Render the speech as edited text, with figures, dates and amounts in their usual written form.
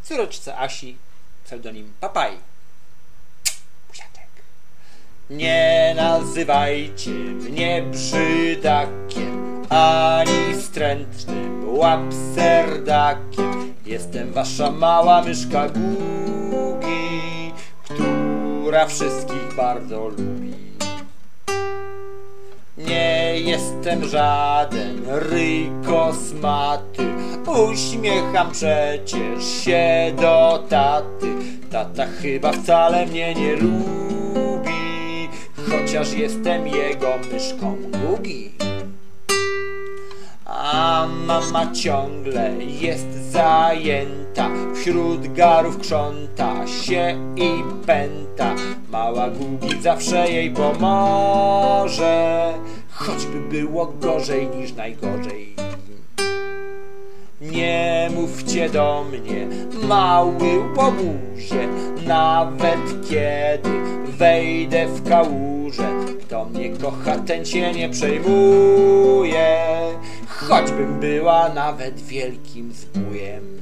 córeczce Asi, pseudonim Papaj. Buziaczek. Nie nazywajcie mnie brzydakiem, ani wstrętnym łapserdakiem. Jestem wasza mała myszka Gugi, która wszystkich bardzo lubi. Nie jestem żaden ryj kosmaty, uśmiecham przecież się do taty. Tata chyba wcale mnie nie lubi, chociaż jestem jego myszką Gugi. A mama ciągle jest zajęta, wśród garów krząta się i pęta. Mała Gugi zawsze jej pomoże, choćby było gorzej niż najgorzej. Nie mówcie do mnie, mały łobuzie, nawet kiedy wejdę w kałużę. Kto mnie kocha, ten się nie przejmuje, choćbym była nawet wielkim zbójem.